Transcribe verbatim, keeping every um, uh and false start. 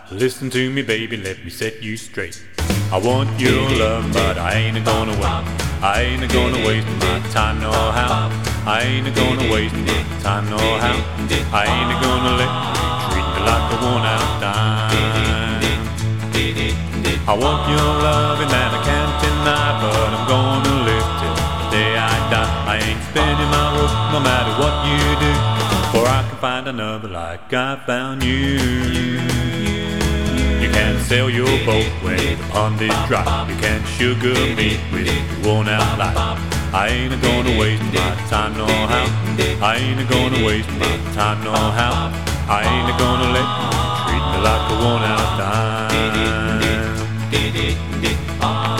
Listen to me, baby, let me set you straight. I want your love, but I ain't gonna wait. I ain't gonna waste my time no how. I ain't gonna waste my time no how. I ain't gonna let you treat me like a worn out dime. I want your love and that I can't deny, but I'm gonna live till the day I die. I ain't spending my rope no matter what you do, for I can find another like I found you. You can't sail your boat when the pond is dry. You can't sugar me with your worn out life. I ain't gonna waste my time no how. I ain't gonna waste my time no how. I ain't gonna let you treat me like a worn out dime.